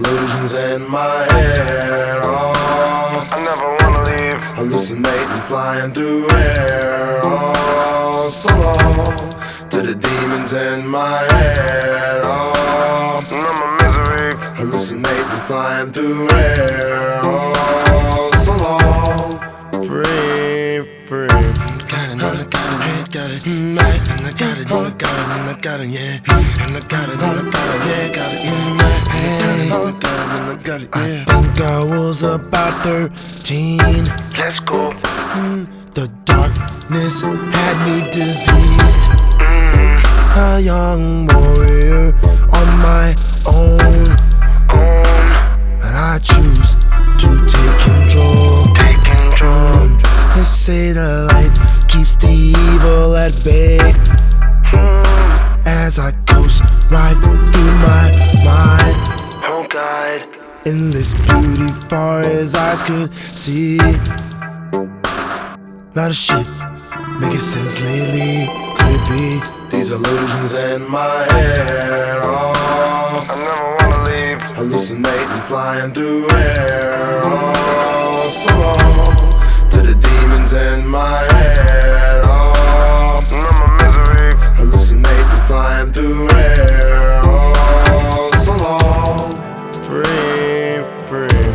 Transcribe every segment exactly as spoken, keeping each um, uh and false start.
illusions in my head. Oh, I never wanna leave. Hallucinating, flying through air. Oh, so long to the demons in my head. Oh, numb my misery. Hallucinating, flying through air. Oh, so long. Free, free. Got it, and I got it, got it, and I got it, and I got it, and I got it, yeah. And I got it, and I got it, yeah. Got it in my head, and I got it, and I got it, yeah. I think I was about thirteen. Let's go. Mm, the darkness had me diseased. Mm. A young warrior on my own. Own. And I choose to take control. Take control. Mm, they say the light keeps the evil at bay. Mm. As I coast right through my mind, Oh God. endless beauty far as eyes could see. Lot of shit making sense lately. Could it be These illusions in my head. Oh, I never wanna leave. Hallucinating, flying through air. Oh, so long to the demons in my head. Oh, numb my misery. Hallucinating, flying through air. Oh, so long. Free, free.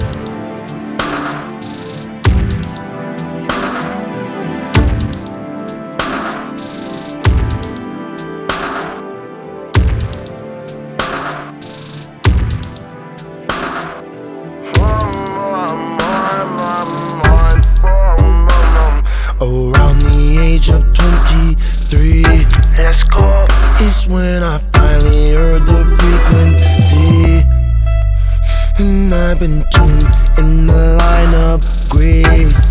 around the age of twenty-three? Let's go. It's when I finally heard the frequency. And I've been tuned in the line of grace,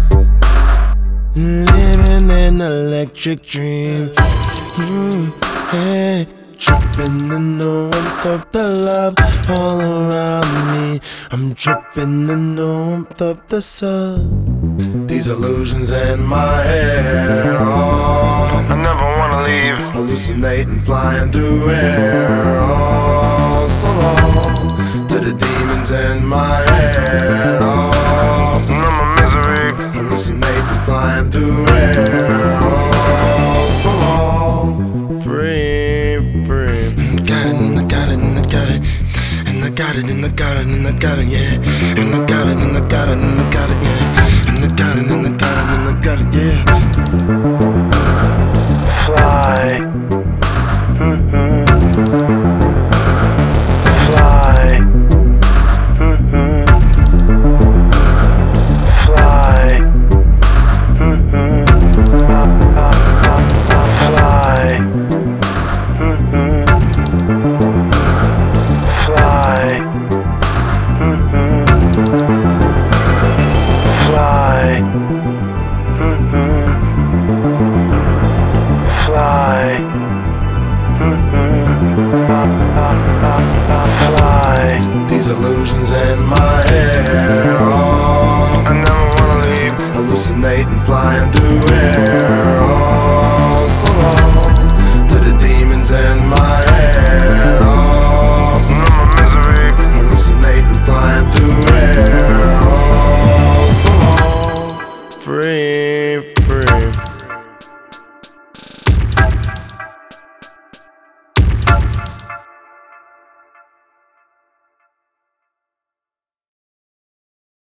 living an electric dream. Mm, hey, tripping in the warmth of the love all around me. I'm tripping in the warmth of the sun. These illusions in my head. Oh, I never wanna leave. Hallucinating, flying through air. Oh, so long to the demons in my head. Oh, numb my misery. Hallucinating, flying through air. Oh, so long. Free, free. Got it, and I got it, and I got it, and I got it, and I got it, and I got it, yeah. And I got it, and I got it, and I got it, yeah. And I got it, and I got it, and I got it, yeah. Fly. Mm-hmm. Fly. Mm-hmm. Fly. Mm-hmm. Fly. Mm-hmm. Fly. Mm-hmm. Fly. Mm-hmm. Fly. Fly. These illusions in my head. Oh, I never wanna leave. Hallucinating, flying through air. Oh, so long to the demons in my head. Oh, numb my misery. Hallucinating, flying through air. Oh, so long. Free.